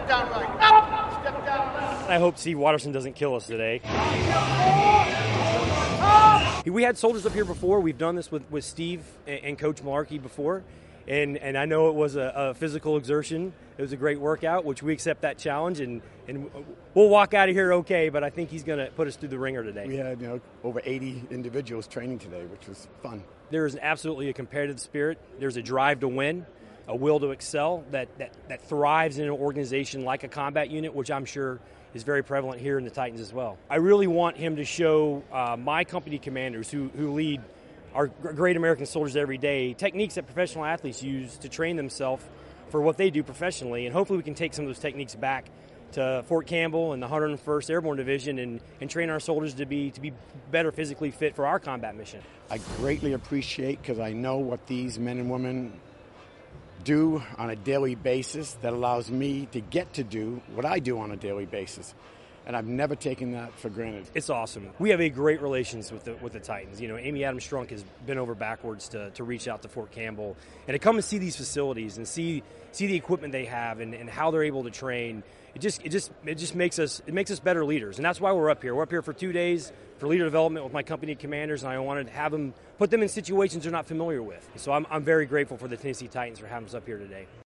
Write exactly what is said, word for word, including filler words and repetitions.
Step down right. Up. Step down left. I hope Steve Watterson doesn't kill us today. We had soldiers up here before. We've done this with, with Steve and, and Coach Malarkey before. And and I know it was a, a physical exertion. It was a great workout, which we accept that challenge, and, and we'll walk out of here okay, but I think he's going to put us through the ringer today. We had you know over eighty individuals training today, which was fun. There is absolutely a competitive spirit. There's a drive to win, a will to excel that, that, that thrives in an organization like a combat unit, which I'm sure is very prevalent here in the Titans as well. I really want him to show uh, my company commanders who, who lead our great American soldiers every day techniques that professional athletes use to train themselves for what they do professionally, and hopefully we can take some of those techniques back to Fort Campbell and the one hundred first Airborne Division and, and train our soldiers to be to be better physically fit for our combat mission. I greatly appreciate, because I know what these men and women do on a daily basis that allows me to get to do what I do on a daily basis. And I've never taken that for granted. It's awesome. We have a great relations with the with the Titans. You know, Amy Adams Strunk has been over backwards to, to reach out to Fort Campbell and to come and see these facilities and see see the equipment they have and, and how they're able to train. It just it just it just makes us it makes us better leaders, and that's why we're up here. We're up here for two days for leader development with my company commanders, and I wanted to have them put them in situations they're not familiar with. So I'm I'm very grateful for the Tennessee Titans for having us up here today.